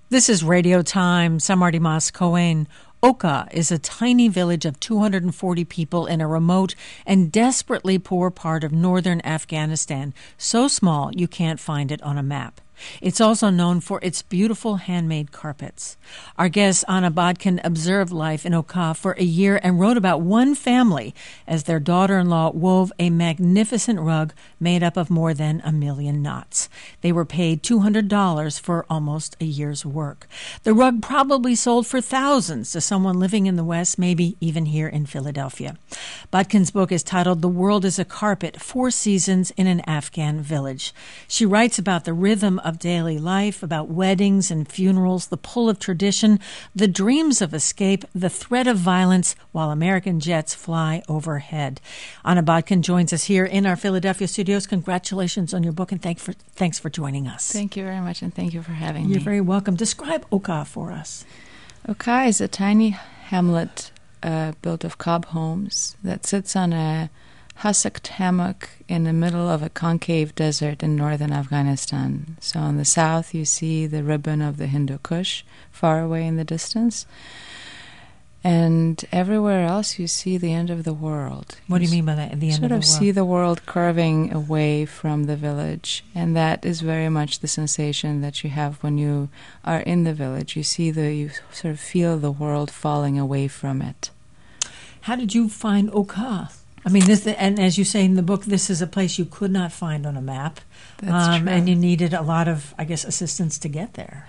This is Radio Times. I'm Marty Mas Cohen. Oka is a tiny village of 240 people in a remote and desperately poor part of northern Afghanistan, so small you can't find it on a map. It's also known for its beautiful handmade carpets. Our guest, Anna Bodkin, observed life in Oka for a year and wrote about one family as their daughter-in-law wove a magnificent rug made up of more than 1 million knots. They were paid $200 for almost a year's work. The rug probably sold for thousands to someone living in the West, maybe even here in Philadelphia. Bodkin's book is titled The World is a Carpet, 4 Seasons in an Afghan Village. She writes about the rhythm of daily life, about weddings and funerals, the pull of tradition, the dreams of escape, the threat of violence while American jets fly overhead. Anna Bodkin joins us here in our Philadelphia studios. Congratulations on your book, and thanks for joining us. Thank you very much, and thank you for having me. You're very welcome. Describe Oka for us. Oka is a tiny hamlet built of cob homes that sits on a husked hammock in the middle of a concave desert in northern Afghanistan. So on the south you see the ribbon of the Hindu Kush far away in the distance, and everywhere else you see the end of the world. What do you mean by that, the end of the world? Sort of see the world curving away from the village, and that is very much the sensation that you have when you are in the village. You sort of feel the world falling away from it. How did you find Oka? I mean, and as you say in the book, this is a place you could not find on a map. That's true. And you needed a lot of, I guess, assistance to get there.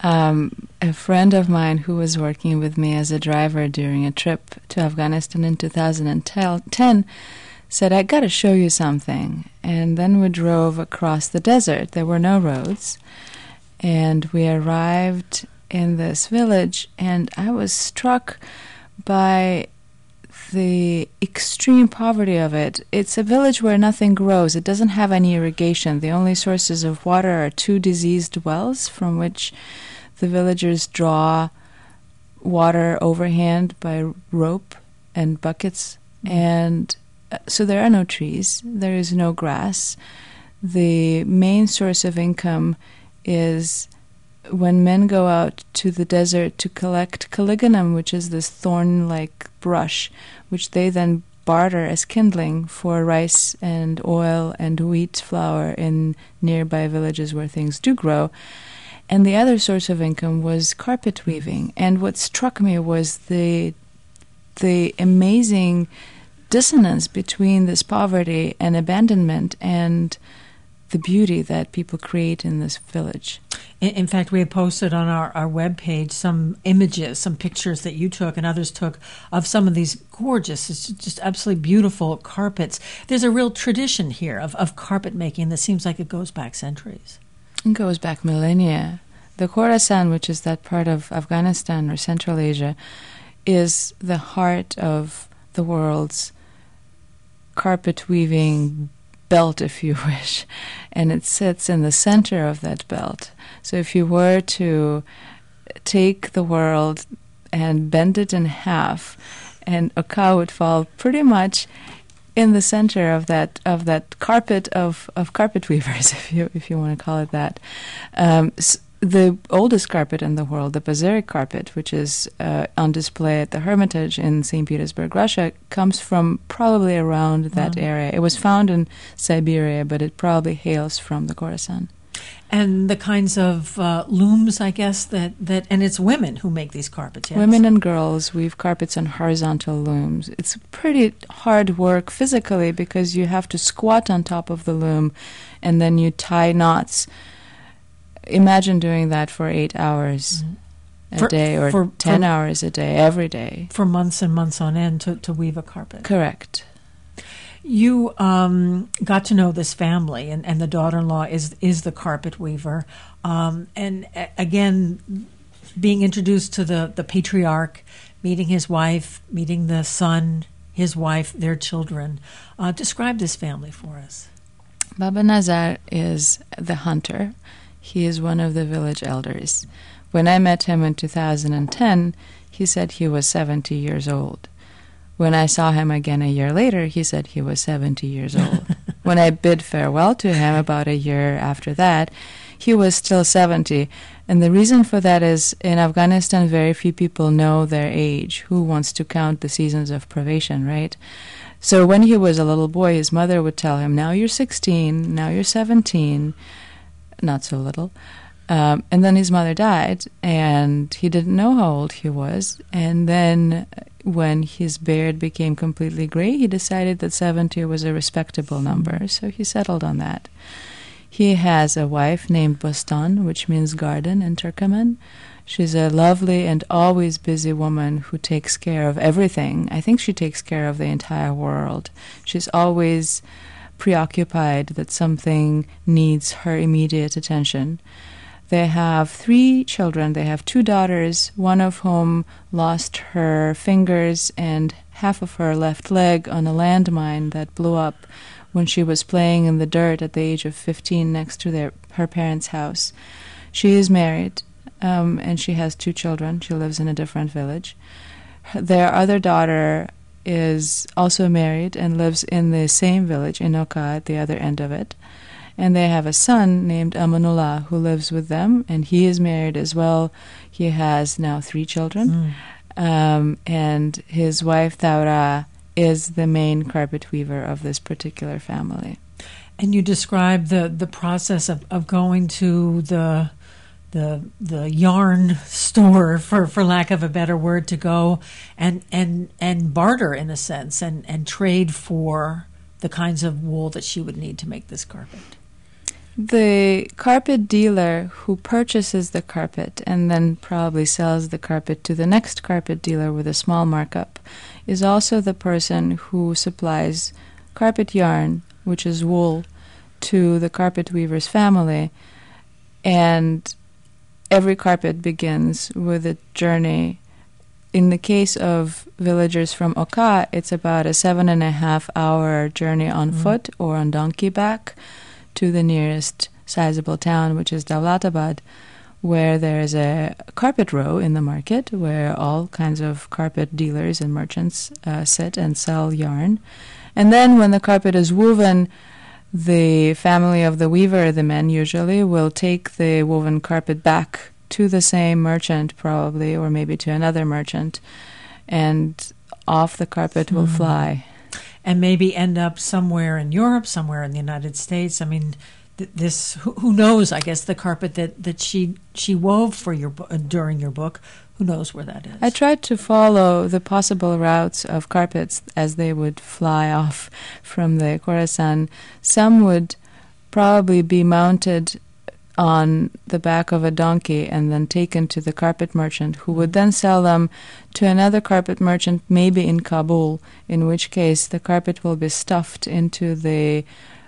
A friend of mine who was working with me as a driver during a trip to Afghanistan in 2010 said, "I got to show you something." And then we drove across the desert. There were no roads. And we arrived in this village, and I was struck by the extreme poverty of it. It's a village where nothing grows. It doesn't have any irrigation. The only sources of water are 2 diseased wells from which the villagers draw water overhand by rope and buckets. And so there are no trees. There is no grass. The main source of income is when men go out to the desert to collect caligonum, which is this thorn-like brush, which they then barter as kindling for rice and oil and wheat flour in nearby villages where things do grow. And the other source of income was carpet weaving. And what struck me was the amazing dissonance between this poverty and abandonment and the beauty that people create in this village. In fact, we had posted on our webpage some images, some pictures that you took and others took of some of these gorgeous, just absolutely beautiful carpets. There's a real tradition here of carpet making that seems like it goes back centuries. It goes back millennia. The Khorasan, which is that part of Afghanistan or Central Asia, is the heart of the world's carpet weaving belt, if you wish, and it sits in the center of that belt. So if you were to take the world and bend it in half, and Oka would fall pretty much in the center of that carpet of carpet weavers, if you want to call it that. The oldest carpet in the world, the Bazari carpet, which is on display at the Hermitage in St. Petersburg, Russia, comes from probably around that area. It was found in Siberia, but it probably hails from the Khorasan. And the kinds of looms, I guess, that and it's women who make these carpets, yes? Women and girls weave carpets on horizontal looms. It's pretty hard work physically because you have to squat on top of the loom and then you tie knots. Imagine doing that for 8 hours a day or 10 hours a day, every day. For months and months on end to weave a carpet. Correct. You got to know this family, and the daughter-in-law is the carpet weaver. And again, being introduced to the patriarch, meeting his wife, meeting the son, his wife, their children. Describe this family for us. Baba Nazar is the hunter. He is one of the village elders. When I met him in 2010, he said he was 70 years old. When I saw him again a year later, he said he was 70 years old. When I bid farewell to him about a year after that, he was still 70. And the reason for that is in Afghanistan, very few people know their age. Who wants to count the seasons of privation, right? So when he was a little boy, his mother would tell him, now you're 16, now you're 17, not so little. And then his mother died, and he didn't know how old he was. And then when his beard became completely gray, he decided that 70 was a respectable number, so he settled on that. He has a wife named Bostan, which means garden in Turkmen. She's a lovely and always busy woman who takes care of everything. I think she takes care of the entire world. She's always preoccupied that something needs her immediate attention. They have 3 children. They have 2 daughters, one of whom lost her fingers and half of her left leg on a landmine that blew up when she was playing in the dirt at the age of 15 next to her parents' house. She is married, and she has 2 children. She lives in a different village. Their other daughter is also married and lives in the same village, in Oka, at the other end of it. And they have a son named Amanullah who lives with them, and he is married as well. He has now 3 children. And his wife, Taura, is the main carpet weaver of this particular family. And you described the process of going to the yarn store, for lack of a better word, to go and barter, in a sense, and trade for the kinds of wool that she would need to make this carpet. The carpet dealer who purchases the carpet and then probably sells the carpet to the next carpet dealer with a small markup is also the person who supplies carpet yarn, which is wool, to the carpet weaver's family. And every carpet begins with a journey. In the case of villagers from Oka, it's about a 7.5-hour journey on foot or on donkey back to the nearest sizable town, which is Davlatabad, where there is a carpet row in the market where all kinds of carpet dealers and merchants sit and sell yarn. And then when the carpet is woven, the family of the weaver, the men usually, will take the woven carpet back to the same merchant probably, or maybe to another merchant, and off the carpet will fly. And maybe end up somewhere in Europe, somewhere in the United States. I mean, this, who knows, I guess, the carpet that she wove for during your book, who knows where that is? I tried to follow the possible routes of carpets as they would fly off from the Khorasan. Some would probably be mounted on the back of a donkey and then taken to the carpet merchant, who would then sell them to another carpet merchant, maybe in Kabul, in which case the carpet will be stuffed into the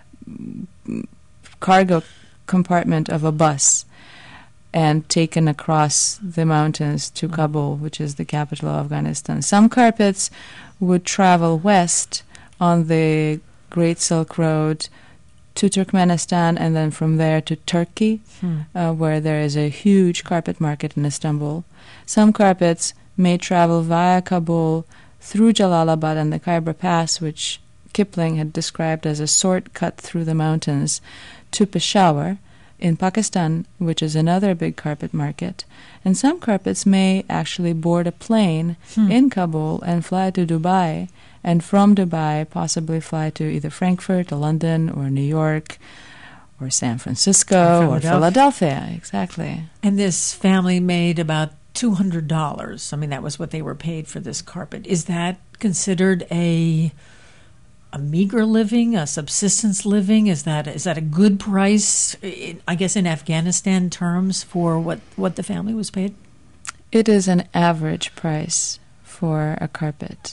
cargo compartment of a bus and taken across the mountains to Kabul, which is the capital of Afghanistan. Some carpets would travel west on the Great Silk Road to Turkmenistan, and then from there to Turkey, where there is a huge carpet market in Istanbul. Some carpets may travel via Kabul through Jalalabad and the Khyber Pass, which Kipling had described as a sword cut through the mountains, to Peshawar in Pakistan, which is another big carpet market. And some carpets may actually board a plane in Kabul and fly to Dubai, and from Dubai possibly fly to either Frankfurt or London or New York or San Francisco or Philadelphia. Exactly. And this family made about $200. I mean, that was what they were paid for this carpet. Is that considered a meager living, a subsistence living? Is that a good price, I guess, in Afghanistan terms, for what the family was paid? It is an average price for a carpet.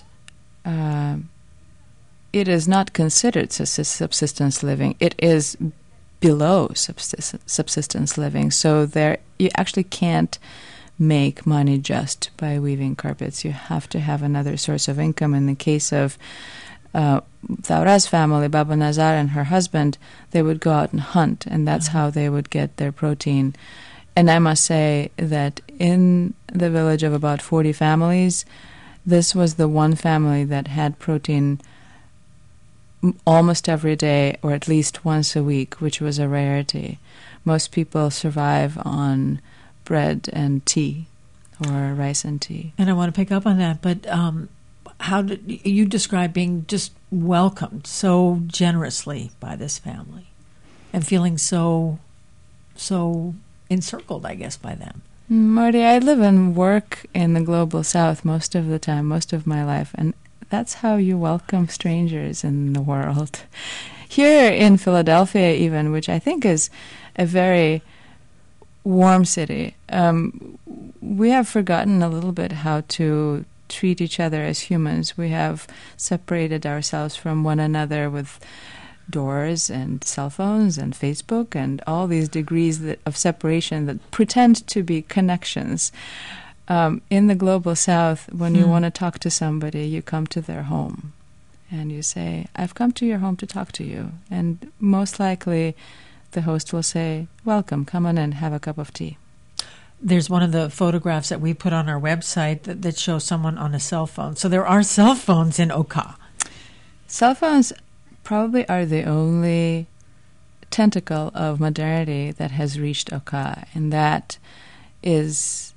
It is not considered subsistence living. It is below subsistence living. So you actually can't make money just by weaving carpets. You have to have another source of income. In the case of Taura's family, Baba Nazar and her husband, they would go out and hunt, and that's how they would get their protein. And I must say that in the village of about 40 families, this was the one family that had protein almost every day, or at least once a week, which was a rarity. most people survive on bread and tea, or rice and tea. And I want to pick up on that, but how did you describe being just welcomed so generously by this family and feeling so encircled, I guess, by them? Marty, I live and work in the global south most of the time, most of my life, and that's how you welcome strangers in the world. Here in Philadelphia even, which I think is a very warm city, we have forgotten a little bit how to treat each other as humans. We have separated ourselves from one another with doors and cell phones and Facebook and all these degrees of separation that pretend to be connections. In the global south, when you want to talk to somebody, you come to their home and you say, "I've come to your home to talk to you." And most likely the host will say, "Welcome, come on in, have a cup of tea." There's one of the photographs that we put on our website that shows someone on a cell phone. So there are cell phones in Oka. Cell phones probably are the only tentacle of modernity that has reached Oka, and that is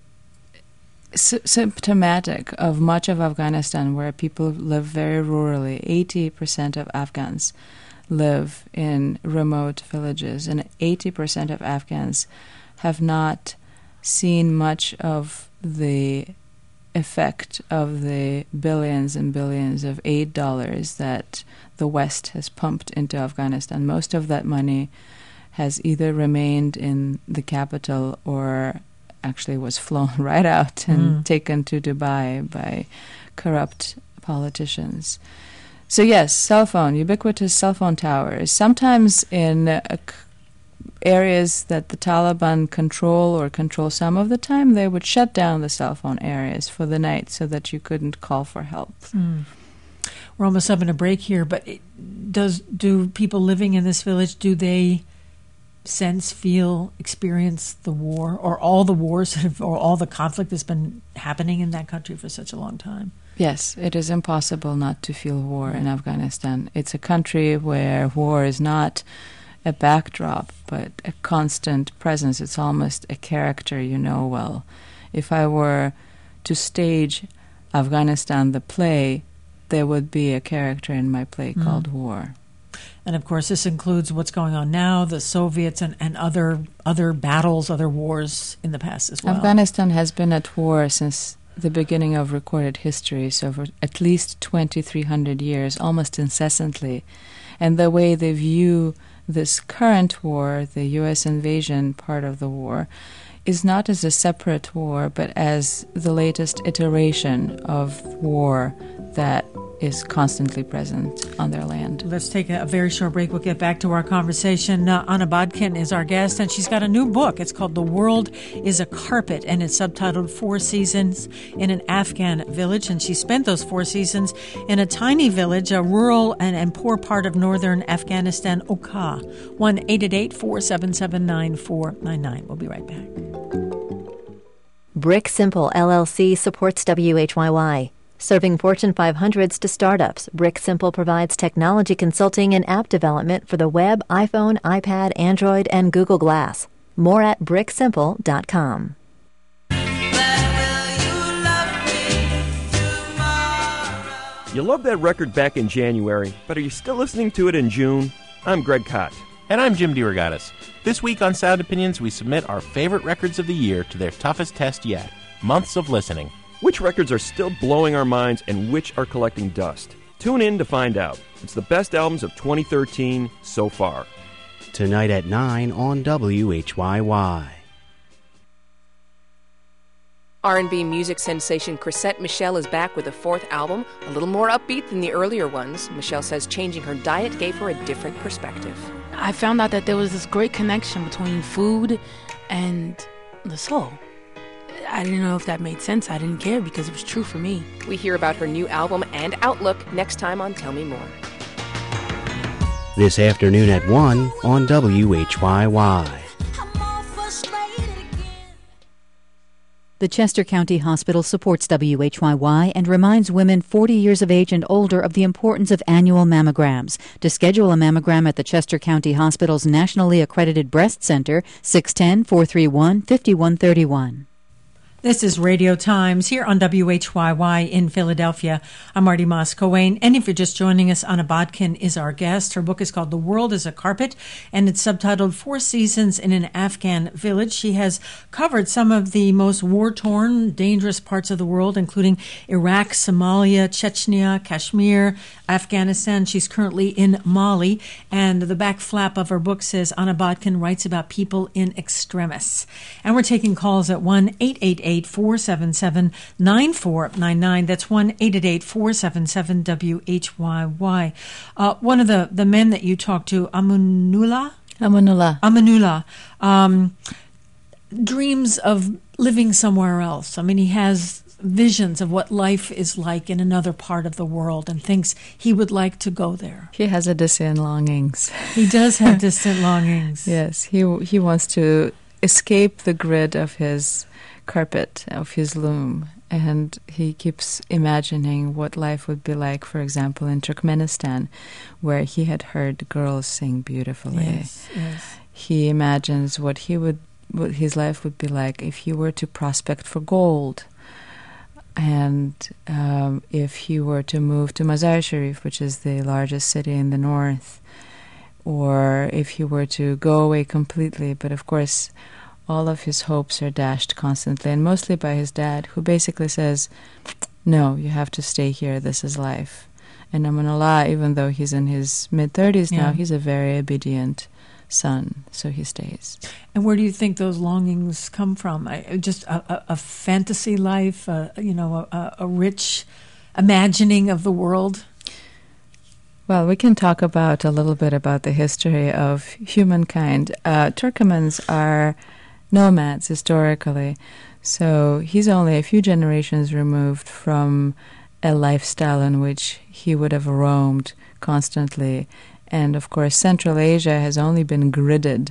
symptomatic of much of Afghanistan, where people live very rurally. 80% of Afghans live in remote villages, and 80% of Afghans have not seen much of the effect of the billions and billions of aid dollars that the West has pumped into Afghanistan. Most of that money has either remained in the capital or actually was flown right out and taken to Dubai by corrupt politicians. So yes, cell phone, ubiquitous cell phone towers, sometimes in areas that the Taliban control some of the time, they would shut down the cell phone areas for the night so that you couldn't call for help. We're almost having a break here, but do people living in this village, do they experience the war, or all the wars or all the conflict that's been happening in that country for such a long time? Yes, it is impossible not to feel war in Afghanistan. It's a country where war is not a backdrop, but a constant presence. It's almost a character you know well. If I were to stage Afghanistan the play, there would be a character in my play called war. And of course, this includes what's going on now, the Soviets and other battles, other wars in the past as well. Afghanistan has been at war since the beginning of recorded history, so for at least 2,300 years, almost incessantly. And the way they view this current war, the U.S. invasion part of the war, is not as a separate war, but as the latest iteration of war that is constantly present on their land. Let's take a very short break. We'll get back to our conversation. Anna Bodkin is our guest, and she's got a new book. It's called The World is a Carpet, and it's subtitled 4 Seasons in an Afghan Village. And she spent those 4 seasons in a tiny village, a rural and poor part of northern Afghanistan, Oka. 1-888-477-9499. We'll be right back. Brick Simple LLC supports WHYY. Serving Fortune 500s to startups, Brick Simple provides technology consulting and app development for the web, iPhone, iPad, Android, and Google Glass. More at bricksimple.com. You loved that record back in January, but are you still listening to it in June? I'm Greg Kot. And I'm Jim DeRogatis. This week on Sound Opinions, we submit our favorite records of the year to their toughest test yet, months of listening. Which records are still blowing our minds and which are collecting dust? Tune in to find out. It's the best albums of 2013 so far. Tonight at 9 on WHYY. R&B music sensation Chrisette Michele is back with a 4th album, a little more upbeat than the earlier ones. Michele says changing her diet gave her a different perspective. I found out that there was this great connection between food and the soul. I didn't know if that made sense. I didn't care because it was true for me. We hear about her new album and outlook next time on Tell Me More. This afternoon at 1 on WHYY. The Chester County Hospital supports WHYY and reminds women 40 years of age and older of the importance of annual mammograms. To schedule a mammogram at the Chester County Hospital's nationally accredited breast center, 610-431-5131. This is Radio Times here on WHYY in Philadelphia. I'm Marty Moss-Coane, and if you're just joining us, Anna Botkin is our guest. Her book is called The World is a Carpet, and it's subtitled 4 Seasons in an Afghan Village. She has covered some of the most war-torn, dangerous parts of the world, including Iraq, Somalia, Chechnya, Kashmir, Afghanistan. She's currently in Mali, and the back flap of her book says Anna Botkin writes about people in extremis. And we're taking calls at 1-888-477-9499. That's 1-888-477-WHYY. One of the men that you talked to, Amanullah, dreams of living somewhere else. I mean, he has visions of what life is like in another part of the world and thinks he would like to go there. He has a distant longings. He does have distant longings. Yes, he wants to escape the grid of his carpet, of his loom, and he keeps imagining what life would be like, for example, in Turkmenistan, where he had heard girls sing beautifully. Yes, yes. He imagines what his life would be like if he were to prospect for gold. And if he were to move to Mazar-i-Sharif, which is the largest city in the north, or if he were to go away completely. But of course, all of his hopes are dashed constantly, and mostly by his dad, who basically says, no, you have to stay here, this is life. And Amanullah, even though he's in his mid-30s now, he's a very obedient son, so he stays. And where do you think those longings come from? Just a fantasy life, a rich imagining of the world? Well, we can talk about a little bit about the history of humankind. Turkomans are nomads historically, so he's only a few generations removed from a lifestyle in which he would have roamed constantly. And of course, Central Asia has only been gridded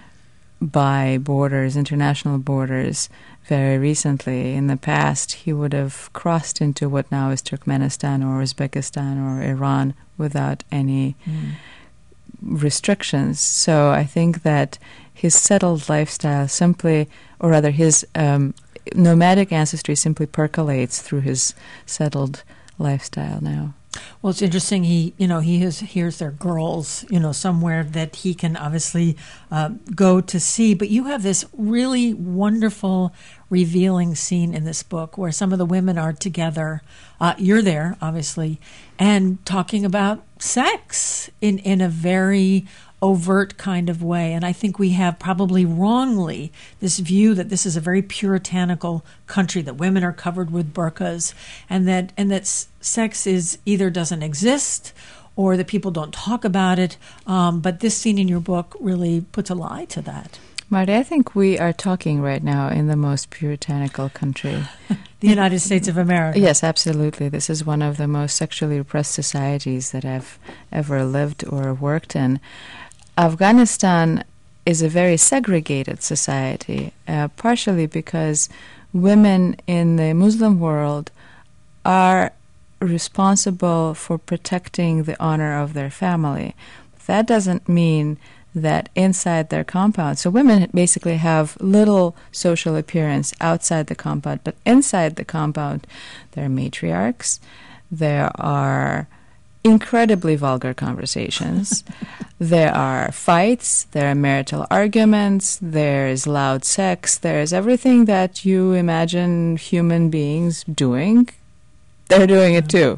by borders, international borders, very recently. In the past, he would have crossed into what now is Turkmenistan or Uzbekistan or Iran without any restrictions. So I think that his settled lifestyle simply, or rather his nomadic ancestry simply percolates through his settled lifestyle now. Well, it's interesting. He hears there are girls, somewhere that he can obviously go to see. But you have this really wonderful, revealing scene in this book where some of the women are together. You're there, obviously, and talking about sex in a very overt kind of way. And I think we have probably wrongly this view that this is a very puritanical country, that women are covered with burqas, and that sex is either doesn't exist or that people don't talk about it. But this scene in your book really puts a lie to that. Marty, I think we are talking right now in the most puritanical country. The United States of America. Yes, absolutely. This is one of the most sexually repressed societies that I've ever lived or worked in. Afghanistan is a very segregated society, partially because women in the Muslim world are responsible for protecting the honor of their family. That doesn't mean that inside their compound, so women basically have little social appearance outside the compound, but inside the compound there are matriarchs, there are incredibly vulgar conversations, there are fights, there are marital arguments, there's loud sex, there's everything that you imagine human beings doing. They're doing it too.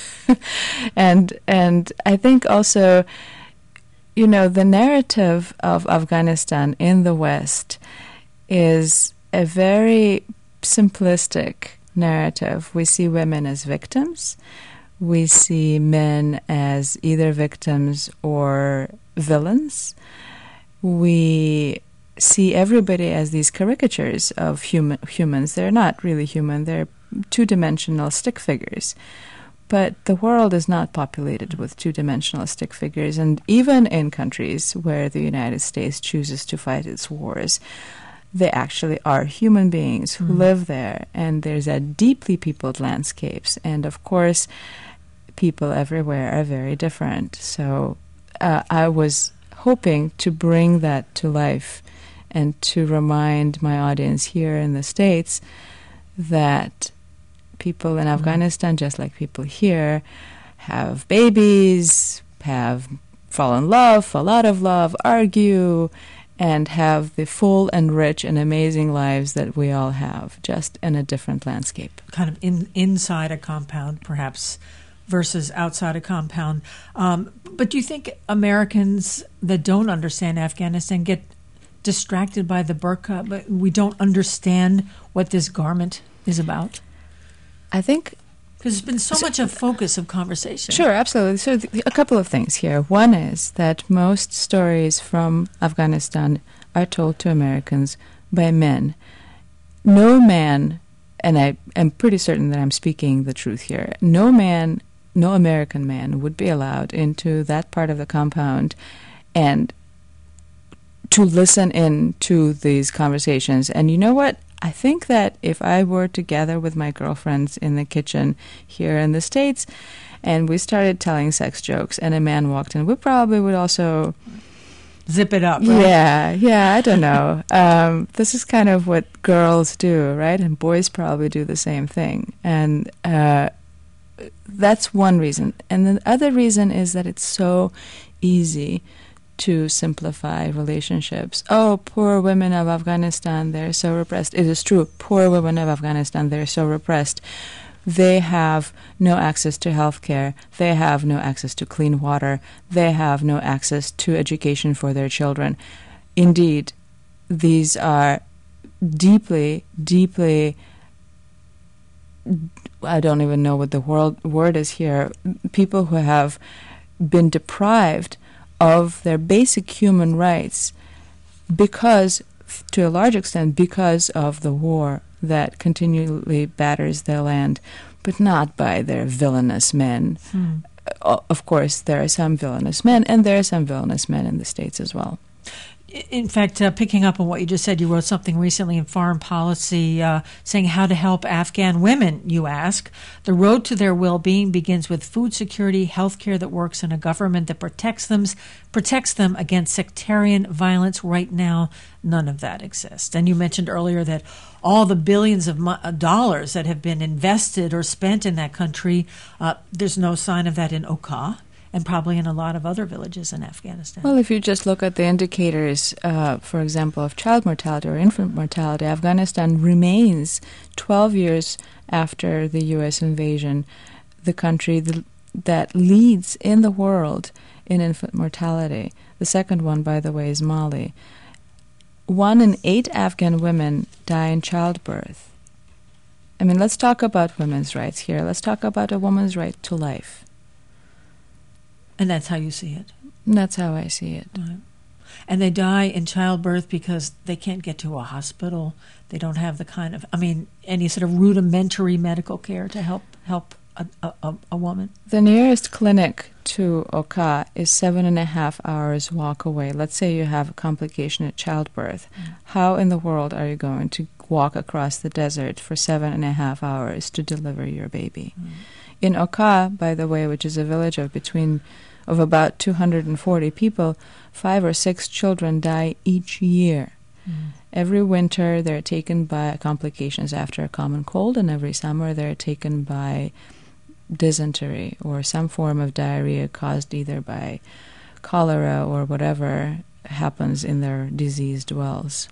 and I think also, the narrative of Afghanistan in the West is a very simplistic narrative. We see women as victims. We see men as either victims or villains. We see everybody as these caricatures of humans. They're not really human. They're two-dimensional stick figures. But the world is not populated with two-dimensional stick figures. And even in countries where the United States chooses to fight its wars, they actually are human beings who live there, and there's a deeply peopled landscapes, and of course people everywhere are very different. So I was hoping to bring that to life and to remind my audience here in the States that people in Afghanistan, just like people here, have babies, fall in love, fall out of love, argue, and have the full and rich and amazing lives that we all have, just in a different landscape. Kind of inside a compound, perhaps, versus outside a compound. But do you think Americans that don't understand Afghanistan get distracted by the burqa, but we don't understand what this garment is about? I think... Because there's been so much of focus of conversation. Sure, absolutely. So a couple of things here. One is that most stories from Afghanistan are told to Americans by men. No man, and I am pretty certain that I'm speaking the truth here, no American man would be allowed into that part of the compound and to listen in to these conversations. And you know what? I think that if I were to gather with my girlfriends in the kitchen here in the States and we started telling sex jokes and a man walked in, we probably would also... Zip it up, right? Yeah, I don't know. This is kind of what girls do, right? And boys probably do the same thing. And that's one reason. And the other reason is that it's so easy to simplify relationships. Oh, poor women of Afghanistan, they're so repressed. It is true. Poor women of Afghanistan, they're so repressed. They have no access to health care. They have no access to clean water. They have no access to education for their children. Indeed, these are deeply, deeply, I don't even know what the word is here, people who have been deprived of their basic human rights because, to a large extent, because of the war that continually batters their land, but not by their villainous men. Of course, there are some villainous men, and there are some villainous men in the States as well. In fact, picking up on what you just said, you wrote something recently in Foreign Policy saying how to help Afghan women, you ask. The road to their well-being begins with food security, health care that works, and a government that protects them against sectarian violence. Right now, none of that exists. And you mentioned earlier that all the billions of dollars that have been invested or spent in that country, there's no sign of that in Oka. And probably in a lot of other villages in Afghanistan. Well, if you just look at the indicators, for example, of child mortality or infant mortality, Afghanistan remains, 12 years after the U.S. invasion, the country that leads in the world in infant mortality. The second one, by the way, is Mali. 1 in 8 Afghan women die in childbirth. I mean, let's talk about women's rights here. Let's talk about a woman's right to life. And that's how you see it? That's how I see it. Right. And they die in childbirth because they can't get to a hospital. They don't have the kind of, any sort of rudimentary medical care to help a woman. The nearest clinic to Oka is 7.5 hours walk away. Let's say you have a complication at childbirth. How in the world are you going to walk across the desert for 7.5 hours to deliver your baby? In Oka, by the way, which is a village of about 240 people, 5 or 6 children die each year. Every winter they're taken by complications after a common cold, and every summer they're taken by dysentery or some form of diarrhea caused either by cholera or whatever happens in their diseased wells.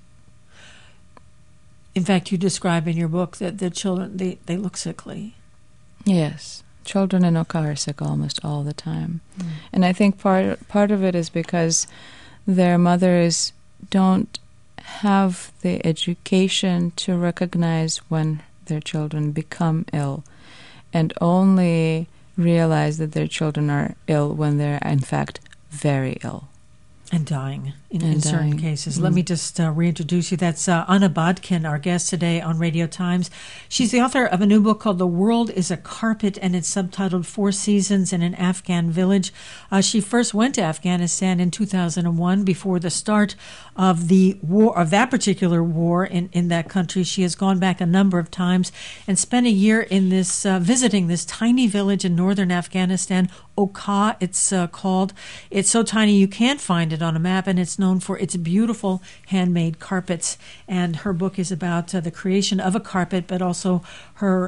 In fact, you describe in your book that the children, they look sickly. Yes. Children in Oka are sick almost all the time. And I think part of it is because their mothers don't have the education to recognize when their children become ill and only realize that their children are ill when they're, in fact, very ill. And dying in certain cases. Let me just reintroduce you. That's Anna Bodkin, our guest today on Radio Times. She's the author of a new book called The World is a Carpet, and it's subtitled 4 Seasons in an Afghan Village. She first went to Afghanistan in 2001 before the start of the war, of that particular war in that country. She has gone back a number of times and spent a year in this visiting this tiny village in northern Afghanistan, Oka, it's called. It's so tiny you can't find it on a map, and it's known for its beautiful handmade carpets. And her book is about the creation of a carpet, but also her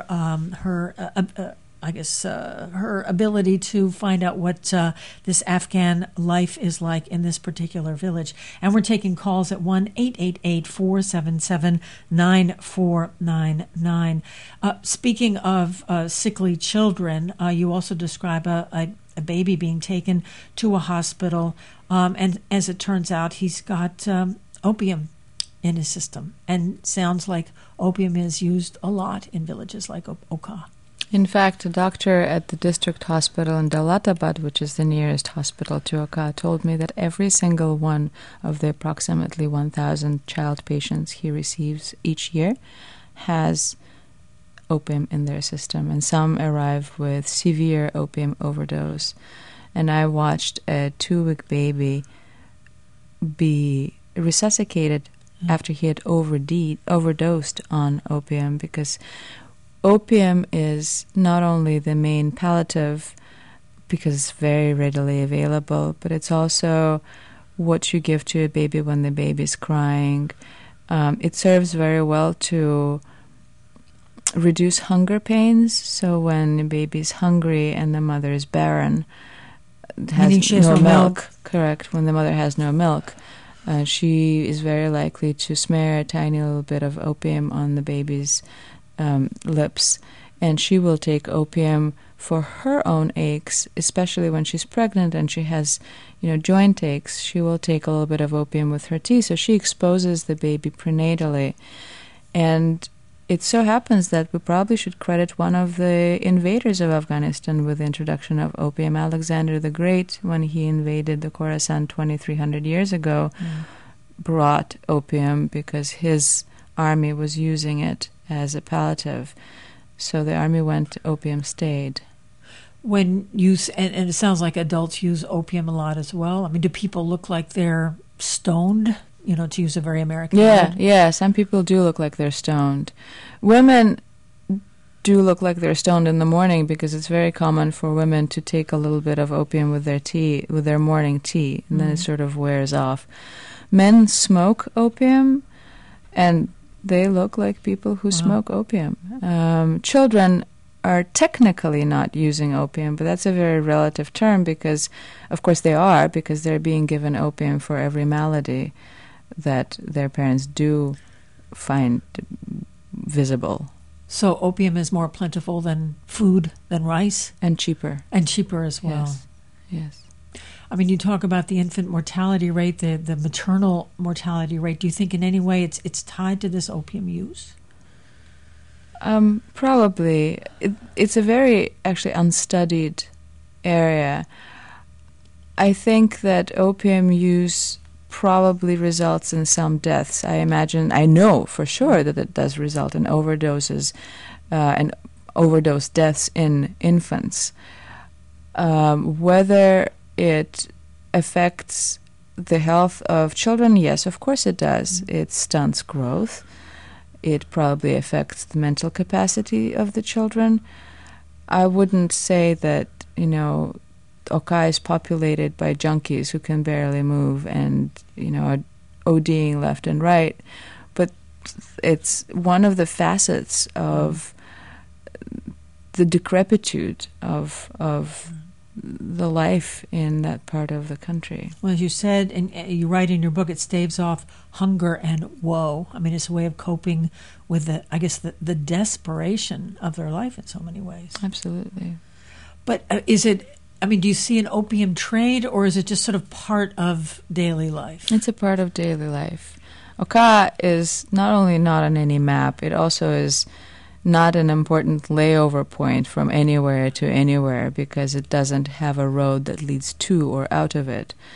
ability to find out what this Afghan life is like in this particular village. And we're taking calls at 1-888-477-9499. Speaking of sickly children, you also describe a baby being taken to a hospital, and as it turns out, he's got opium in his system. And sounds like opium is used a lot in villages like Oka. In fact, a doctor at the district hospital in Dawlatabad, which is the nearest hospital to Oka, told me that every single one of the approximately 1,000 child patients he receives each year has opium in their system, and some arrive with severe opium overdose. And I watched a 2-week baby be resuscitated after he had overdosed on opium, because opium is not only the main palliative because it's very readily available, but it's also what you give to a baby when the baby's crying. It serves very well to reduce hunger pains. So when a baby's hungry and the mother is barren, has no milk. Correct. When the mother has no milk, she is very likely to smear a tiny little bit of opium on the baby's lips, and she will take opium for her own aches, especially when she's pregnant and she has, joint aches. She will take a little bit of opium with her tea, so she exposes the baby prenatally. And it so happens that we probably should credit one of the invaders of Afghanistan with the introduction of opium. Alexander the Great, when he invaded the Khorasan 2,300 years ago, brought opium because his army was using it as a palliative. So the army went, opium stayed. When you, and it sounds like adults use opium a lot as well. I mean, do people look like they're stoned, to use a very American word? Yeah, some people do look like they're stoned. Women do look like they're stoned in the morning because it's very common for women to take a little bit of opium with their tea, with their morning tea, and then it sort of wears off. Men smoke opium, and they look like people who smoke opium. Children are technically not using opium, but that's a very relative term because, of course, they are, because they're being given opium for every malady that their parents do find visible. So opium is more plentiful than food, than rice? And cheaper. And cheaper as well. Yes. I mean, you talk about the infant mortality rate, the maternal mortality rate. Do you think in any way it's tied to this opium use? Probably. It's a very, actually, unstudied area. I think that opium use probably results in some deaths. I know for sure that it does result in overdoses and overdose deaths in infants. Whether it affects the health of children, yes, of course it does. It stunts growth. It probably affects the mental capacity of the children. I wouldn't say that, Oka is populated by junkies who can barely move and, are ODing left and right. But it's one of the facets of the decrepitude of the life in that part of the country. Well, as you said, and you write in your book, it staves off hunger and woe. I mean, it's a way of coping with the desperation of their life in so many ways. Absolutely. But do you see an opium trade, or is it just sort of part of daily life? It's a part of daily life. Oka is not only not on any map, it also is not an important layover point from anywhere to anywhere because it doesn't have a road that leads to or out of it.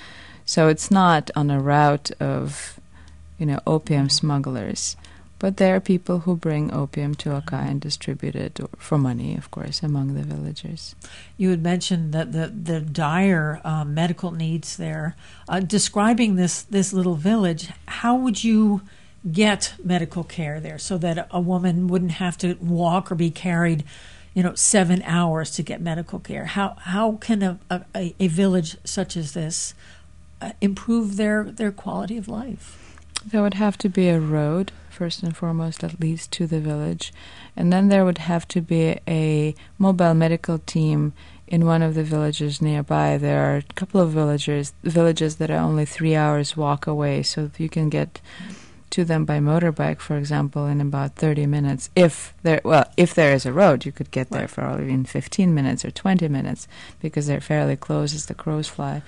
So it's not on a route of, opium smugglers. But there are people who bring opium to Oka and distribute it for money, of course, among the villagers. You had mentioned that the dire medical needs there. Describing this little village, how would you get medical care there so that a woman wouldn't have to walk or be carried 7 hours to get medical care? How can a village such as this improve their quality of life? There would have to be a road, first and foremost, that leads to the village. And then there would have to be a mobile medical team in one of the villages nearby. There are a couple of villages that are only 3 hours walk away, so you can get to them by motorbike, for example, in about 30 minutes. If there is a road, you could get there for only in 15 minutes or 20 minutes, because they're fairly close as the crow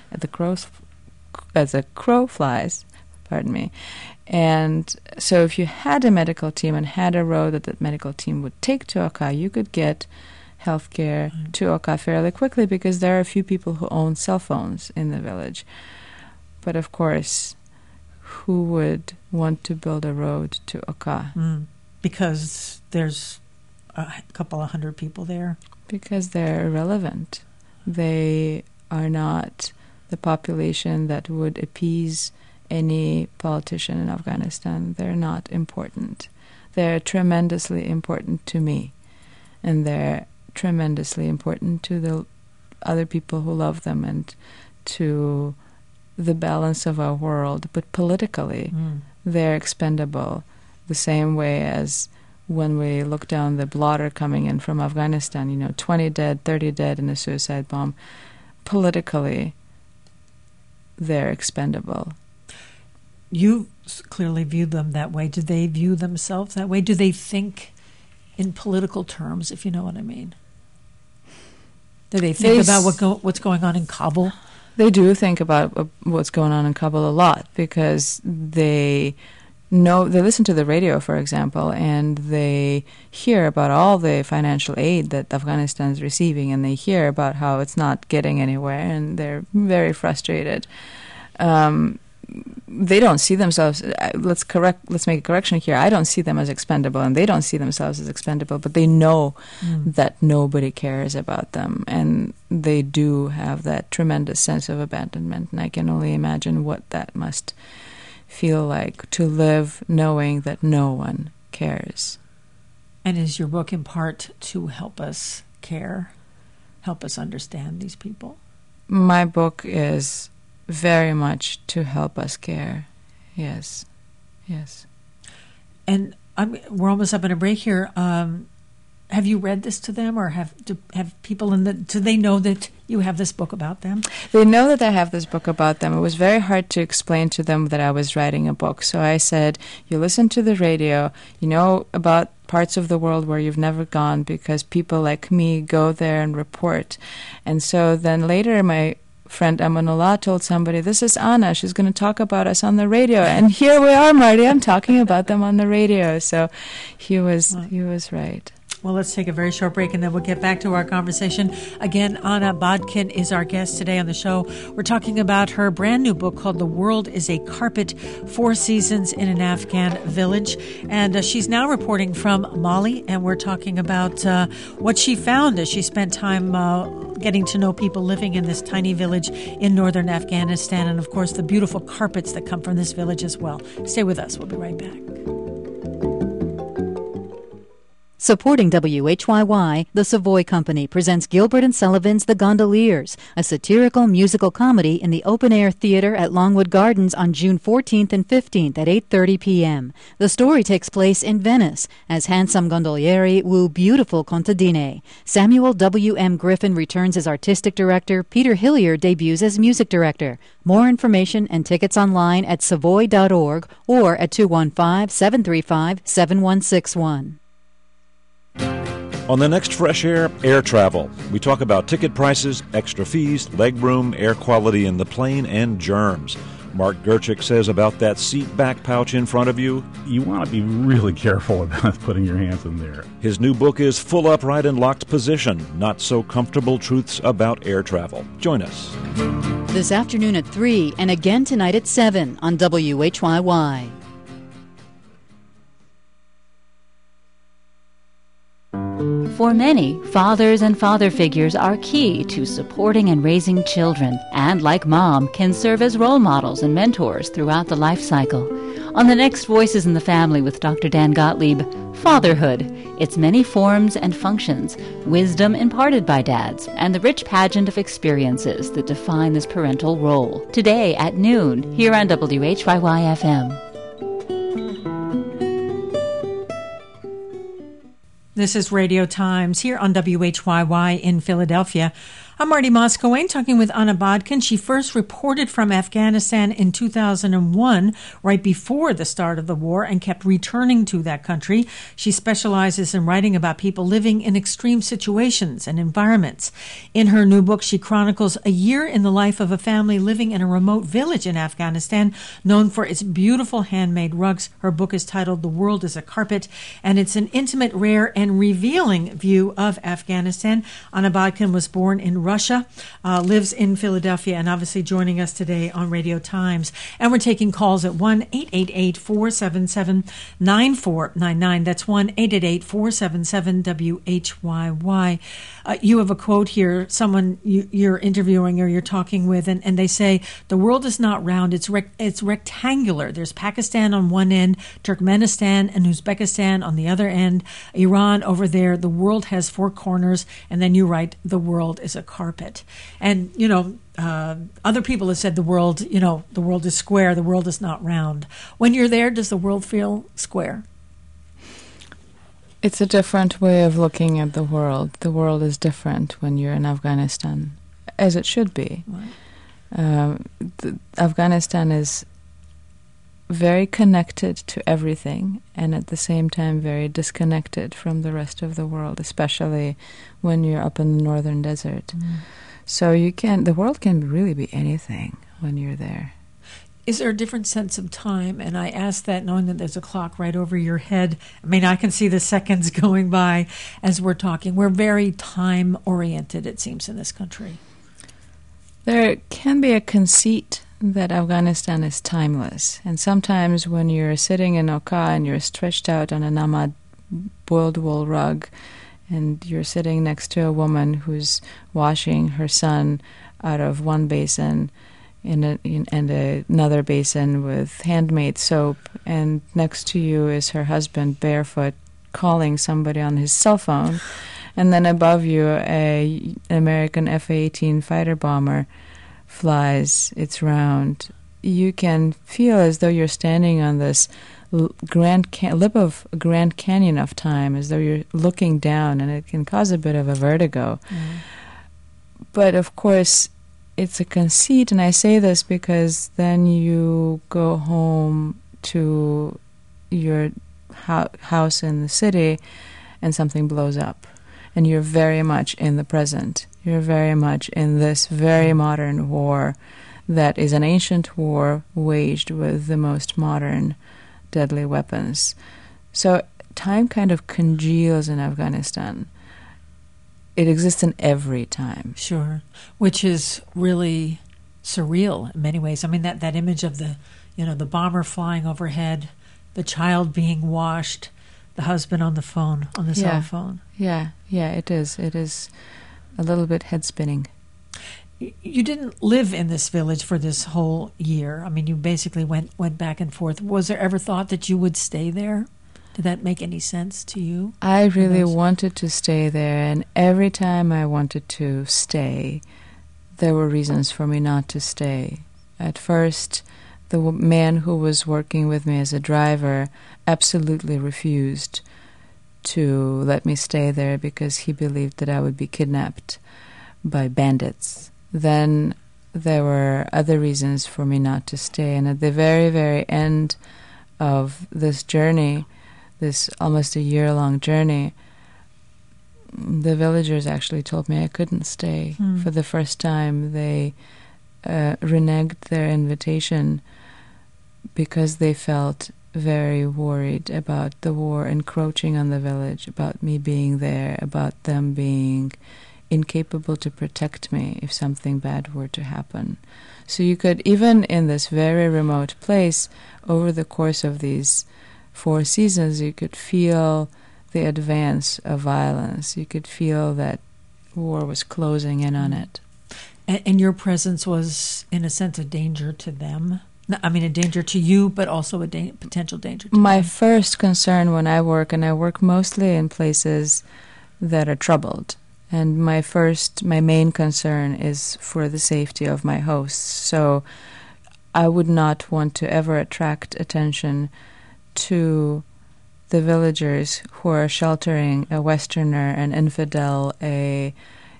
flies. Pardon me. And so if you had a medical team and had a road that medical team would take to Oka, you could get health care to Oka fairly quickly, because there are a few people who own cell phones in the village. But of course, who would want to build a road to Oka? Because there's a couple of hundred people there? Because they're irrelevant. They are not the population that would appease any politician in Afghanistan. They're not important. They're tremendously important to me, and they're tremendously important to the other people who love them and to the balance of our world. But politically, they're expendable, the same way as when we look down the blotter coming in from Afghanistan, 20 dead, 30 dead in a suicide bomb. Politically, they're expendable. You clearly view them that way. Do they view themselves that way? Do they think in political terms, if you know what I mean? Do they think about what's going on in Kabul? They do think about what's going on in Kabul a lot, because they listen to the radio, for example, and they hear about all the financial aid that Afghanistan is receiving, and they hear about how it's not getting anywhere, and they're very frustrated. They don't see themselves. Let's make a correction here. I don't see them as expendable, and they don't see themselves as expendable. But they know that nobody cares about them, and they do have that tremendous sense of abandonment. And I can only imagine what that must feel like, to live knowing that no one cares. And is your book in part to help us care, help us understand these people? My book is very much to help us care. Yes. And we're almost up on a break here. Have you read this to them, or have people do they know that you have this book about them? They know that I have this book about them. It was very hard to explain to them that I was writing a book. So I said, you listen to the radio, you know about parts of the world where you've never gone, because people like me go there and report. And so then later my friend Amanullah told somebody, this is Anna, she's going to talk about us on the radio. And here we are, Marty, I'm talking about them on the radio. So he was right. Well, let's take a very short break, and then we'll get back to our conversation. Again, Anna Bodkin is our guest today on the show. We're talking about her brand new book called The World is a Carpet, 4 Seasons in an Afghan Village. And she's now reporting from Mali, and we're talking about what she found as she spent time getting to know people living in this tiny village in northern Afghanistan, and, of course, the beautiful carpets that come from this village as well. Stay with us. We'll be right back. Supporting WHYY, the Savoy Company presents Gilbert and Sullivan's The Gondoliers, a satirical musical comedy in the open-air theater at Longwood Gardens on June 14th and 15th at 8:30 p.m. The story takes place in Venice as handsome gondolieri woo beautiful contadine. Samuel W.M. Griffin returns as artistic director. Peter Hillier debuts as music director. More information and tickets online at savoy.org or at 215-735-7161. On the next Fresh Air, air travel. We talk about ticket prices, extra fees, legroom, air quality in the plane, and germs. Mark Gerchik says about that seat back pouch in front of you, you want to be really careful about putting your hands in there. His new book is Full Upright and Locked Position, Not So Comfortable Truths About Air Travel. Join us. This afternoon at 3 and again tonight at 7 on WHYY. For many, fathers and father figures are key to supporting and raising children, and like mom, can serve as role models and mentors throughout the life cycle. On the next Voices in the Family with Dr. Dan Gottlieb, fatherhood, its many forms and functions, wisdom imparted by dads, and the rich pageant of experiences that define this parental role. Today at noon, here on WHYY-FM. This is Radio Times here on WHYY in Philadelphia. I'm Marty Moss-Coane talking with Anna Bodkin. She first reported from Afghanistan in 2001, right before the start of the war, and kept returning to that country. She specializes in writing about people living in extreme situations and environments. In her new book, she chronicles a year in the life of a family living in a remote village in Afghanistan, known for its beautiful handmade rugs. Her book is titled The World is a Carpet, and it's an intimate, rare, and revealing view of Afghanistan. Anna Bodkin was born in Russia, lives in Philadelphia, and obviously joining us today on Radio Times. And we're taking calls at 1-888-477-9499. That's 1-888-477-WHYY. You have a quote here, someone you're interviewing or you're talking with, and they say, the world is not round, it's rectangular. There's Pakistan on one end, Turkmenistan and Uzbekistan on the other end, Iran over there. The world has four corners, and then you write, the world is a carpet. And, other people have said the world is square, the world is not round. When you're there, does the world feel square? It's a different way of looking at the world. The world is different when you're in Afghanistan, as it should be. Right. Afghanistan is very connected to everything, and at the same time very disconnected from the rest of the world, especially when you're up in the northern desert. So the world can really be anything when you're there. Is there a different sense of time? And I ask that knowing that there's a clock right over your head. I mean, I can see the seconds going by as we're talking. We're very time-oriented, it seems, in this country. There can be a conceit that Afghanistan is timeless. And sometimes when you're sitting in Oka and you're stretched out on a Namad boiled wool rug, and you're sitting next to a woman who's washing her son out of one basin and another basin with handmade soap, and next to you is her husband barefoot calling somebody on his cell phone, and then above you an American F-18 fighter bomber flies its round. You can feel as though you're standing on this lip of Grand Canyon of time, as though you're looking down, and it can cause a bit of a vertigo. But of course, it's a conceit, and I say this because then you go home to your house in the city and something blows up, and you're very much in the present. You're very much in this very modern war that is an ancient war waged with the most modern deadly weapons. So time kind of congeals in Afghanistan. It exists in every time. Sure. Which is really surreal in many ways. I mean, that image of the bomber flying overhead, the child being washed, the husband on the phone, on the cell phone. Yeah, it is. It is a little bit head-spinning. You didn't live in this village for this whole year. I mean, you basically went back and forth. Was there ever thought that you would stay there? Did that make any sense to you? I really wanted to stay there, and every time I wanted to stay, there were reasons for me not to stay. At first, the man who was working with me as a driver absolutely refused to let me stay there because he believed that I would be kidnapped by bandits. Then there were other reasons for me not to stay, and at the very, very end of this journey, this almost a year-long journey, the villagers actually told me I couldn't stay. For the first time, they reneged their invitation because they felt very worried about the war encroaching on the village, about me being there, about them being incapable to protect me if something bad were to happen. So you could, even in this very remote place, over the course of these 4 seasons, you could feel the advance of violence. You could feel that war was closing in on it. And your presence was, in a sense, a danger to them? I mean, a danger to you, but also a potential danger to My them. first concern when I work, and I work mostly in places that are troubled, and my main concern is for the safety of my hosts. So I would not want to ever attract attention to the villagers who are sheltering a Westerner, an infidel, a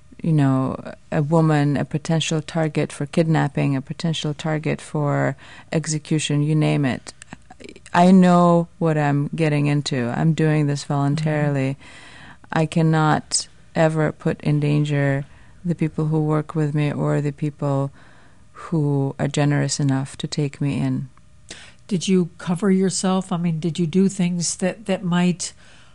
woman, a potential target for kidnapping, a potential target for execution, you name it. I know what I'm getting into. I'm doing this voluntarily. I cannot ever put in danger the people who work with me or the people who are generous enough to take me in. Did you cover yourself? I mean, did you do things that might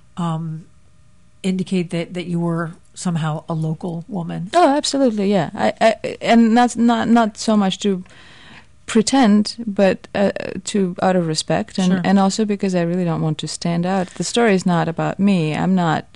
indicate that you were somehow a local woman? Oh, absolutely, yeah. I and that's not so much to pretend, but to out of respect, and Sure. and also because I really don't want to stand out. The story is not about me. I'm not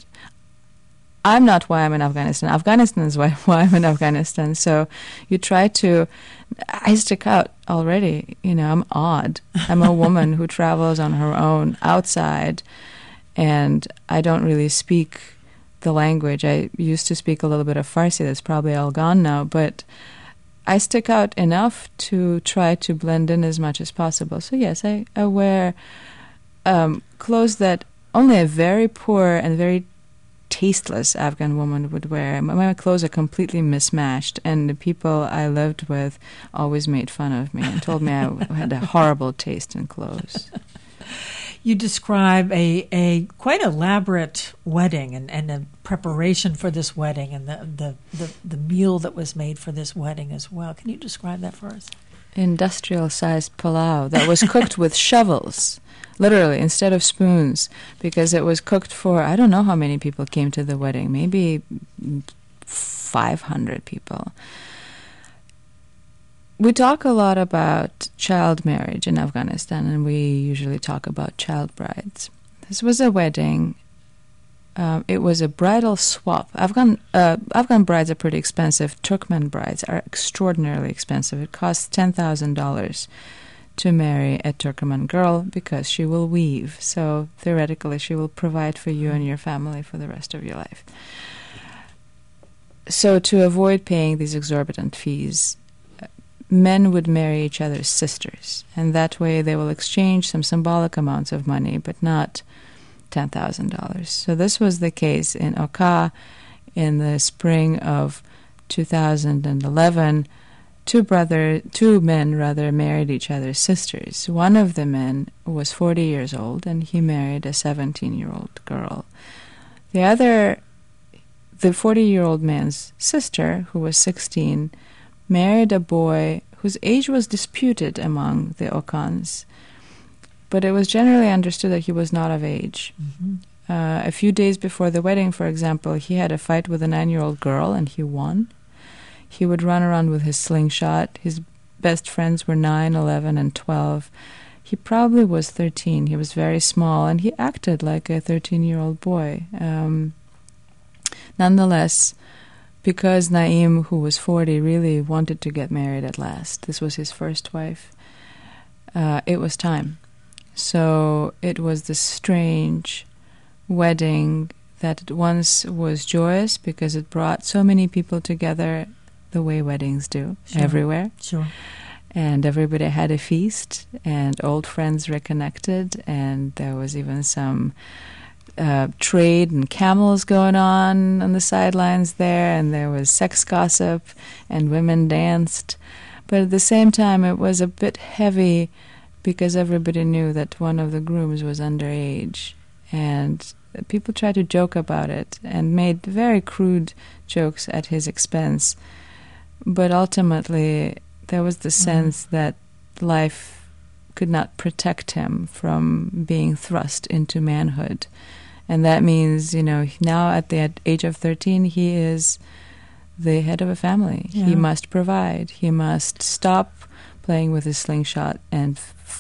why I'm in Afghanistan. Afghanistan is why I'm in Afghanistan. So you try to... I stick out already. I'm odd. I'm a woman who travels on her own outside, and I don't really speak the language. I used to speak a little bit of Farsi. That's probably all gone now. But I stick out enough to try to blend in as much as possible. So yes, I wear clothes that only a very poor and very tasteless Afghan woman would wear. My clothes are completely mismatched, and the people I lived with always made fun of me and told me I had a horrible taste in clothes. You describe a quite elaborate wedding and the preparation for this wedding and the meal that was made for this wedding as well. Can you describe that for us? Industrial-sized palau that was cooked with shovels, literally, instead of spoons, because it was cooked for, I don't know how many people came to the wedding, maybe 500 people. We talk a lot about child marriage in Afghanistan, and we usually talk about child brides. This was a wedding. It was a bridal swap. Afghan brides are pretty expensive. Turkmen brides are extraordinarily expensive. It costs $10,000 to marry a Turkmen girl because she will weave. So theoretically, she will provide for you and your family for the rest of your life. So to avoid paying these exorbitant fees, men would marry each other's sisters, and that way they will exchange some symbolic amounts of money, but not $10,000. So this was the case in Oka in the spring of 2011. Two men married each other's sisters. One of the men was 40 years old, and he married a 17-year-old girl. The 40-year-old man's sister, who was 16, married a boy whose age was disputed among the Okans, but it was generally understood that he was not of age. Mm-hmm. A few days before the wedding, for example, he had a fight with a 9-year-old girl, and he won. He would run around with his slingshot. His best friends were 9, 11, and 12. He probably was 13. He was very small, and he acted like a 13-year-old boy. Nonetheless, because Naim, who was 40, really wanted to get married at last, this was his first wife, it was time. So it was this strange wedding that at once was joyous because it brought so many people together the way weddings do, Sure. everywhere. Sure. And everybody had a feast, and old friends reconnected, and there was even some trade and camels going on the sidelines there, and there was sex gossip, and women danced. But at the same time, it was a bit heavy because everybody knew that one of the grooms was underage, and people tried to joke about it and made very crude jokes at his expense. But ultimately, There was the sense that life could not protect him from being thrust into manhood. And that means, now at the age of 13, he is the head of a family. Yeah. He must provide. He must stop playing with his slingshot and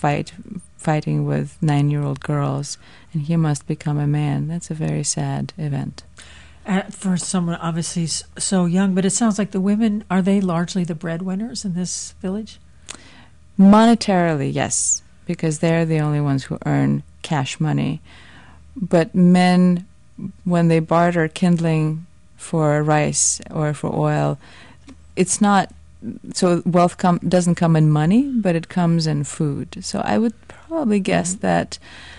fighting with 9-year-old girls, and he must become a man. That's a very sad event. For someone obviously so young, but it sounds like the women, are they largely the breadwinners in this village? Monetarily, yes, because they're the only ones who earn cash money. But men, when they barter kindling for rice or for oil, it's not, so wealth doesn't come in money, but it comes in food. So I would probably guess that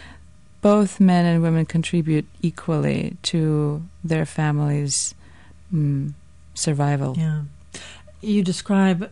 both men and women contribute equally to their family's survival. Yeah. You describe,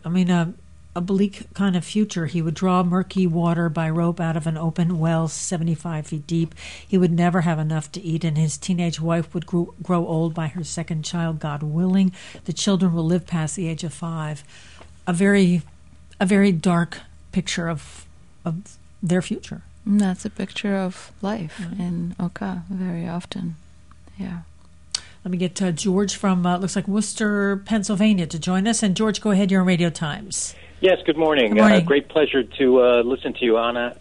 a bleak kind of future. He would draw murky water by rope out of an open well 75 feet deep. He would never have enough to eat, and his teenage wife would grow old by her second child, God willing. The children will live past the age of 5. A very dark picture of their future. That's a picture of life in Oka very often. Yeah. Let me get George from, looks like Worcester, Pennsylvania to join us. And George, go ahead. You're on Radio Times. Yes, good morning. Good morning. Great pleasure to listen to you, Anna.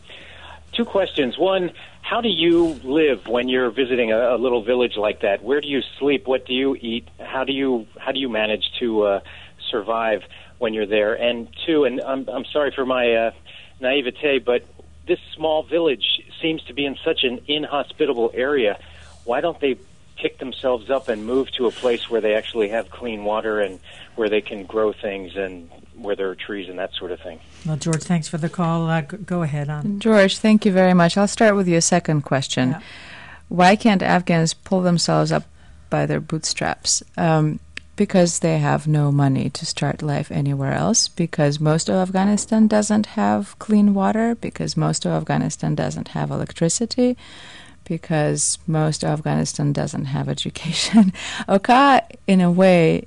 2 questions. One, how do you live when you're visiting a little village like that? Where do you sleep? What do you eat? How do you manage to survive when you're there? And 2, and I'm sorry for my naivete, but this small village seems to be in such an inhospitable area. Why don't they pick themselves up and move to a place where they actually have clean water and where they can grow things and where there are trees and that sort of thing? Well, George, thanks for the call. Go ahead on. George, thank you very much. I'll start with your second question. Yeah. Why can't Afghans pull themselves up by their bootstraps? Because they have no money to start life anywhere else, because most of Afghanistan doesn't have clean water, because most of Afghanistan doesn't have electricity, because most of Afghanistan doesn't have education. Oka, in a way,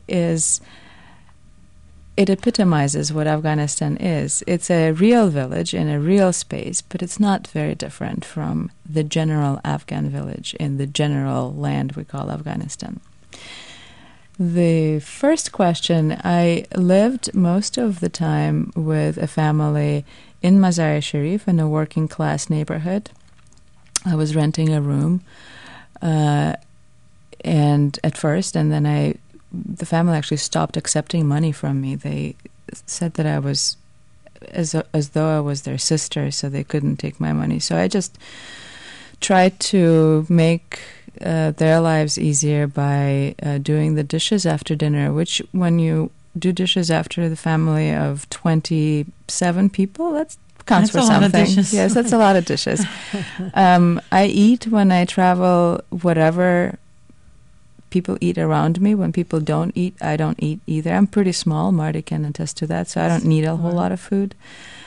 it epitomizes what Afghanistan is. It's a real village in a real space, but it's not very different from the general Afghan village in the general land we call Afghanistan. The first question, I lived most of the time with a family in Mazar-e-Sharif in a working class neighborhood. I was renting a room, and at first, and then the family actually stopped accepting money from me. They said that I was as though I was their sister, so they couldn't take my money. So I just tried to make their lives easier by doing the dishes after dinner, which when you do dishes after the family of 27 people, that counts for something. Yes, that's a lot of dishes. I eat when I travel whatever people eat around me. When people don't eat, I don't eat either. I'm pretty small. Marty can attest to that, so I don't need a whole lot of food.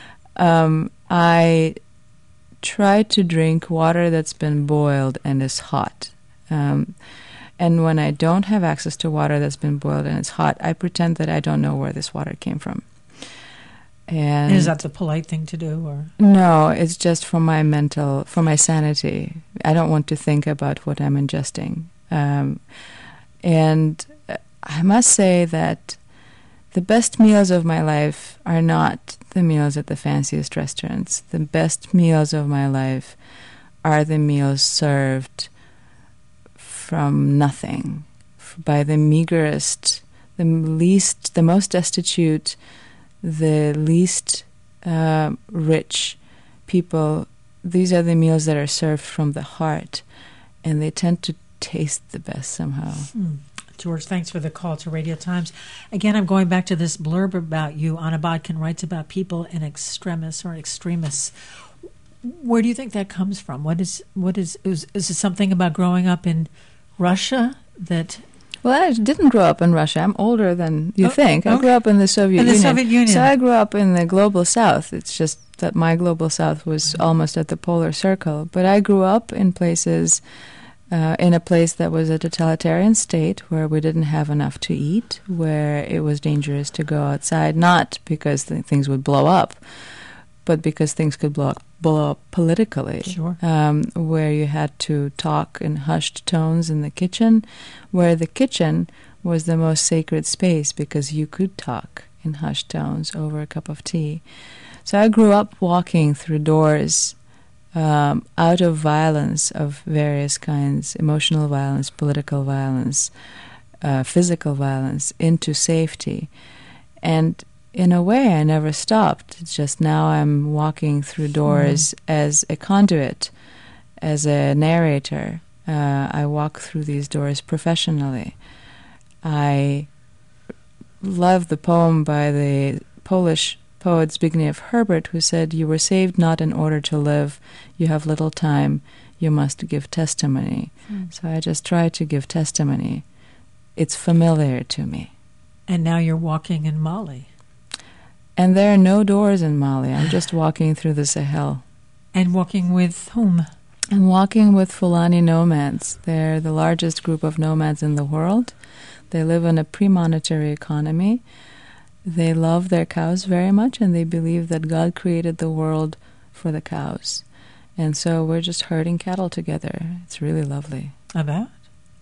I try to drink water that's been boiled and is hot. And when I don't have access to water that's been boiled and it's hot, I pretend that I don't know where this water came from. And is that the polite thing to do, or no? It's just for my sanity. I don't want to think about what I'm ingesting. And I must say that the best meals of my life are not the meals at the fanciest restaurants. The best meals of my life are the meals served from nothing, by the meagerest, the most destitute, the least rich people. These are the meals that are served from the heart, and they tend to taste the best somehow. George, thanks for the call to Radio Times. Again, I'm going back to this blurb about you. Anna Bodkin writes about people in extremis or extremists. Where do you think that comes from? Is it something about growing up in Russia that... Well, I didn't grow up in Russia. I'm older than you think. I grew up in the Soviet Union. So I grew up in the global south. It's just that my global south was almost at the polar circle. But I grew up in places in a place that was a totalitarian state where we didn't have enough to eat, where it was dangerous to go outside, not because things would blow up, but because things could blow up politically. Sure. Where you had to talk in hushed tones in the kitchen, where the kitchen was the most sacred space because you could talk in hushed tones over a cup of tea. So I grew up walking through doors out of violence of various kinds, emotional violence, political violence, physical violence, into safety. And in a way, I never stopped. It's just now I'm walking through doors as a conduit, as a narrator. I walk through these doors professionally. I love the poem by the Polish poet Zbigniew Herbert, who said, "You were saved not in order to live. You have little time. You must give testimony." So I just try to give testimony. It's familiar to me. And now you're walking in Mali. And there are no doors in Mali. I'm just walking through the Sahel. And walking with whom? I'm walking with Fulani nomads. They're the largest group of nomads in the world. They live in a pre-monetary economy. They love their cows very much, and they believe that God created the world for the cows. And so we're just herding cattle together. It's really lovely. I bet.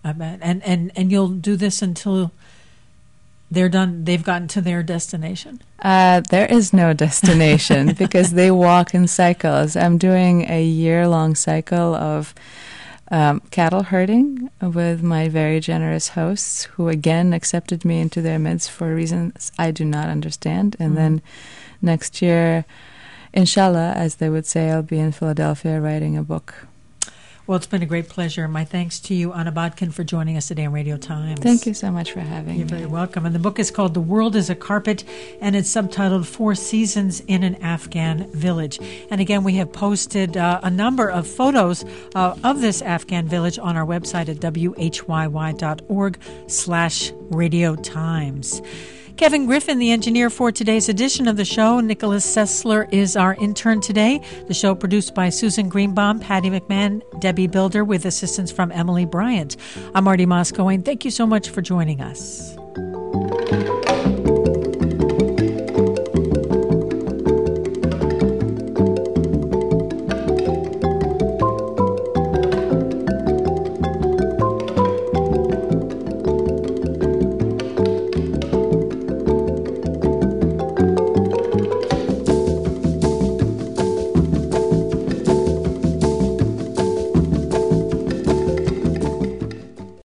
And you'll do this until they're done, they've gotten to their destination? There is no destination because they walk in cycles. I'm doing a year-long cycle of cattle herding with my very generous hosts, who again accepted me into their midst for reasons I do not understand. And then next year, inshallah, as they would say, I'll be in Philadelphia writing a book. Well, it's been a great pleasure. My thanks to you, Anna Botkin, for joining us today on Radio Times. Thank you so much for having me. You're very welcome. And the book is called The World is a Carpet, and it's subtitled 4 Seasons in an Afghan Village. And again, we have posted a number of photos of this Afghan village on our website at whyy.org/Radio Times. Kevin Griffin, the engineer for today's edition of the show. Nicholas Sessler is our intern today. The show produced by Susan Greenbaum, Patty McMahon, Debbie Builder, with assistance from Emily Bryant. I'm Marty Moss-Cohen. Thank you so much for joining us.